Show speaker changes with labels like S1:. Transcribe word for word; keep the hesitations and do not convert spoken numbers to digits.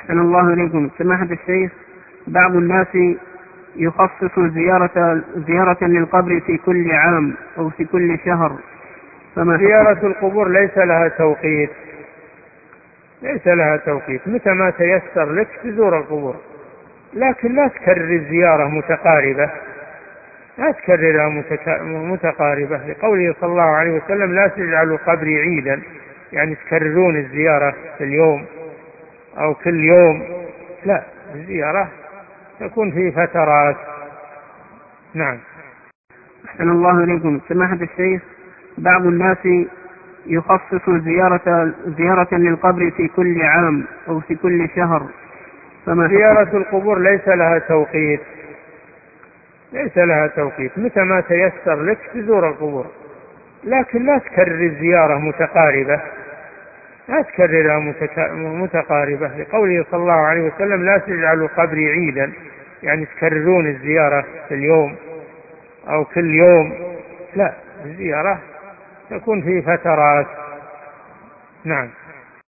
S1: أحسن الله إليكم سماحة الشيخ، بعض الناس يخصص زيارة زيارة للقبر في كل عام أو في كل شهر،
S2: فما زيارة القبور ليس لها توقيت، ليس لها توقيت، متى ما تيسر لك تزور القبور، لكن لا تكرر الزيارة متقاربة، لا تكررها متقاربة، لقوله صلى الله عليه وسلم لا تجعلوا قبري عيدا، يعني تكررون الزيارة في اليوم أو كل يوم، لا، الزيارة تكون في فترات. نعم.
S1: أحسن الله إليكم سماحة الشيخ، بعض الناس يخصص زيارة زيارة للقبر في كل عام أو في كل شهر،
S2: فما زيارة القبور ليس لها توقيت، ليس لها توقيت، متى ما تيسر لك تزور القبور، لكن لا تكرر الزيارة متقاربة، لا تكررها متقاربة، لقوله صلى الله عليه وسلم لا تجعلوا قبري عيدا، يعني تكررون الزيارة في اليوم أو كل يوم، لا، الزيارة تكون في فترات. نعم.